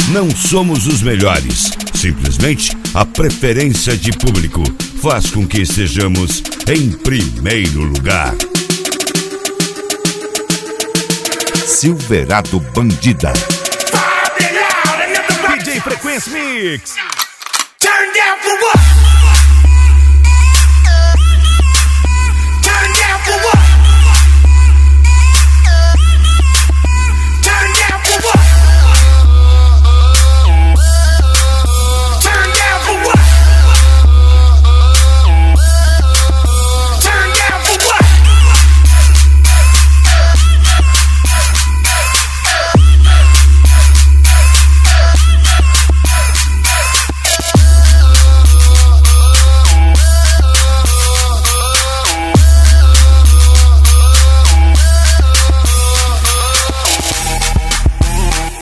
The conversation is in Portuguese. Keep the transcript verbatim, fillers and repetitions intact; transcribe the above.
Não somos os melhores. Simplesmente a preferência de público faz com que estejamos em primeiro lugar. Silverado Bandida. D J Frequency Mix.